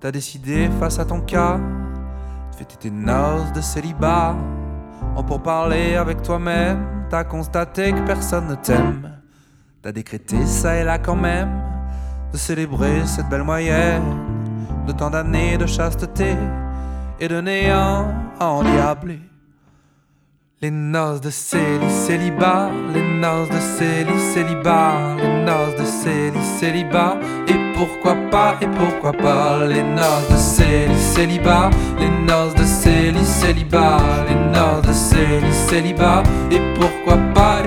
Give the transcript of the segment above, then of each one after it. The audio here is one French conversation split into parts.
t'as décidé face à ton cas de fêter tes noces de célibat. Pour parler avec toi-même, t'as constaté que personne ne t'aime. T'as décrété ça et là quand même de célébrer cette belle moyenne de tant d'années de chasteté et de néant à endiabler. Les noces de célibat, les noces de célibat, les noces de célibat. Et pourquoi pas, les noces de célibat, les noces de célibat, les noces de célibat. Et pourquoi pas,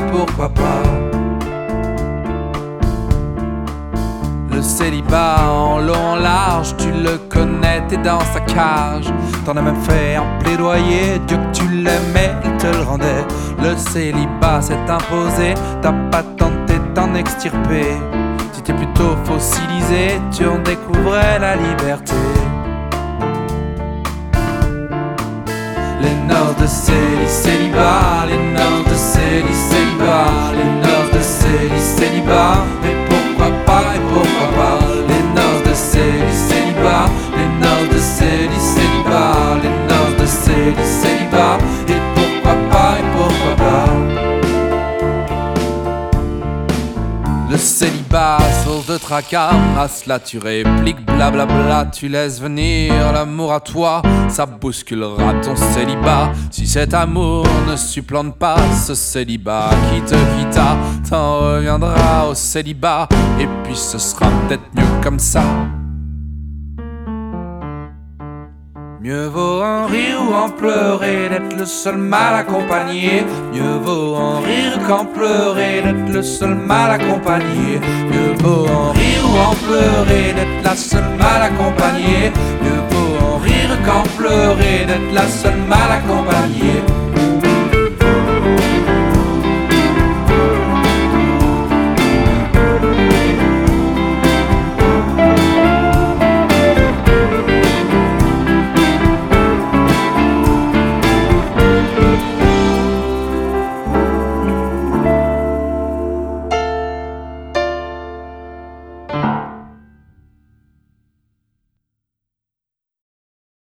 le célibat en long, en large, tu le connais, t'es dans sa cage. T'en as même fait un plaidoyer, Dieu que tu l'aimais, il te le rendait. Le célibat s'est imposé, t'as pas tenté d'en extirper. Si t'es plutôt fossilisé, tu en découvrais la liberté. Les noces de célibat, les noces de célibat, les noces de célibat. Et pourquoi pas, les noces de célibat, les noces de célibat, les noces de célibat. Et pourquoi pas, le célibat, source de tracas, à cela tu répliques blablabla, tu laisses venir l'amour à toi, ça bousculera ton célibat. Si cet amour ne supplante pas ce célibat qui te quitta, t'en reviendras au célibat, et puis ce sera peut-être mieux comme ça. Mieux vaut en rire ou en pleurer, d'être le seul mal accompagné. Mieux vaut en rire qu'en pleurer, d'être le seul mal accompagné. Mieux vaut en rire ou en pleurer, d'être la seule mal accompagnée. Mieux vaut en rire qu'en pleurer, d'être la seule mal accompagnée.